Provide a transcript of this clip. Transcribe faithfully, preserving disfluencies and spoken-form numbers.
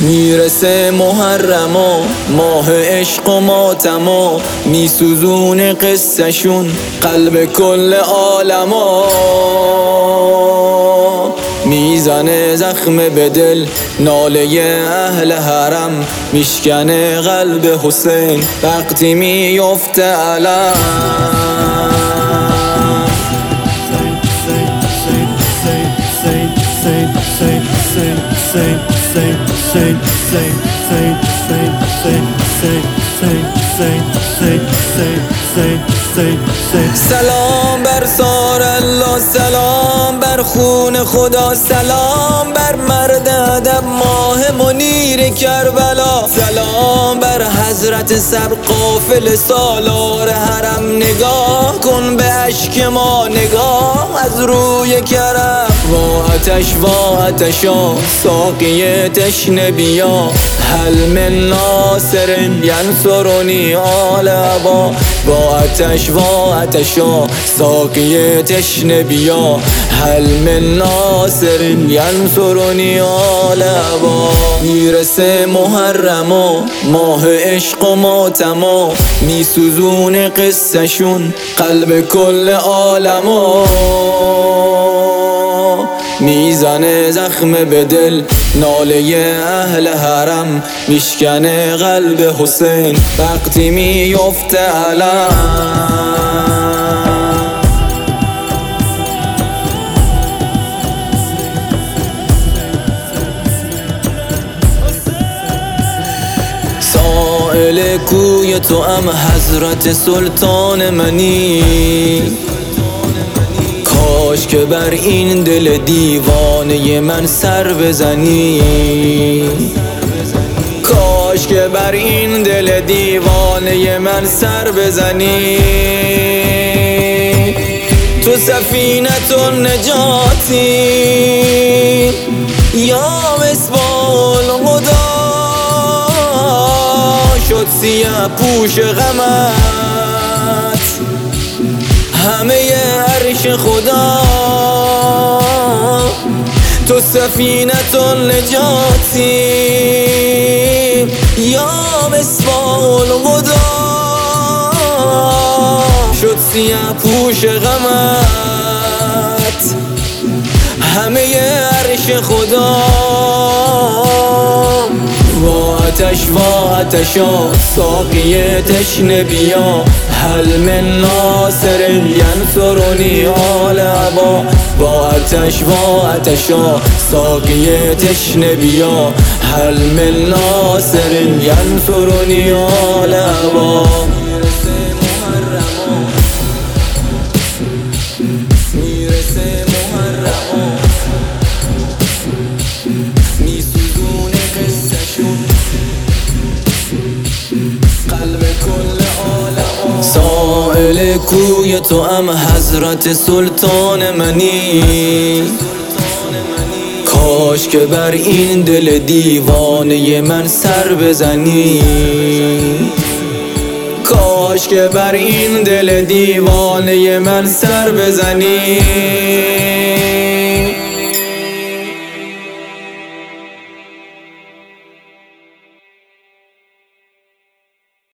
میرسه محرم و ماه عشق و ماتما، میسوزونه قصهشون قلب کل عالما، میزنه زخم به دل ناله اهل حرم، میشکنه قلب حسین وقتی میفته علم. سلام بر سار الله، سلام بر خون خدا، سلام بر مرد ادب ماه منیر کربلا، سلام بر حضرت سر قافل سالار حرم، نگاه کن به اشک ما، نگاه از روی کرم. وا آتش وا آتشا ساقی تشنه بیا، هل من ناصر ینصرنی آل ابا. وا آتش وا آتشا ساقی تشنه بیا، هل من ناصر ینصرنی آل ابا. میرسه محرم و ماه عشق و ماتما، میسوزونه قصهشون قلب کل عالما، میزنه زخم به دل ناله اهل حرم، میشکنه قلب حسین وقتی میفته علم. سائل کوی تو ام حضرت سلطان منی، کاش که بر این دل دیوانه من سر بزنی، کاش که بر این دل دیوانه من سر بزنی. تو سفینت النجاتی یا مصباح الهدی، شد سیاه پوش غمت همه عرش خدا. تو سفینت النجاتی یا مصباح الهدی، شد سیاه پوش غمت همه عرش خدا. وا آتش وا آتشا ساقی تشنه بیا، هل من ناصر ینصرنی آل ابا. وا آتش وا آتشا ساقی تشنه بیا، هل من ناصر ینصرنی آل ابا. میرسه محرم، میرسه محرم، میسوزونه قصهشون قلب کل عالم. سائل کوی تو ام حضرت سلطان منی، کاش که بر این دل دیوانه من سر بزنی، کاش که بر این دل دیوانه من سر بزنی.